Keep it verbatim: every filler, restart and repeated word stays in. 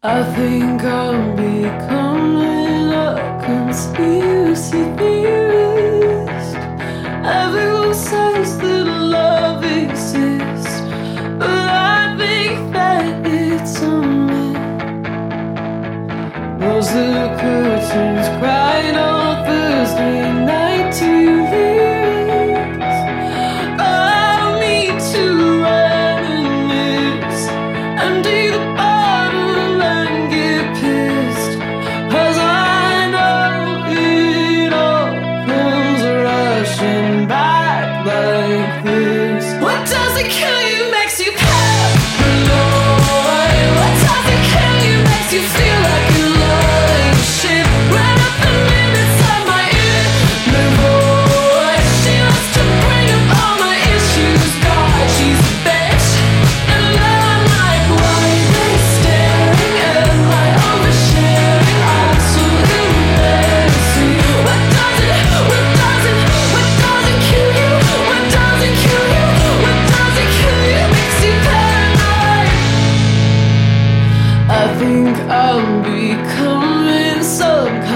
I think I'm becoming a conspiracy theorist. Everyone says that love exists, but I think that it's a myth. Close the curtains, cried on Thursday night to lyrics. Allow me to reminisce and do the bottom and get pissed. 'Cause I know it all comes rushing back like this. What doesn't kill you makes you paranoid. What doesn't kill you makes you feel like you're lying shit. Right up the limits of my inner voice. She wants to bring up all my issues. God, she's a bitch. And I'm like, why are they staring at my oversharing? I'm so embarrassing. What doesn't, what doesn't, what doesn't kill you? What doesn't kill you? What doesn't kill you makes you paranoid. I think I'm becoming some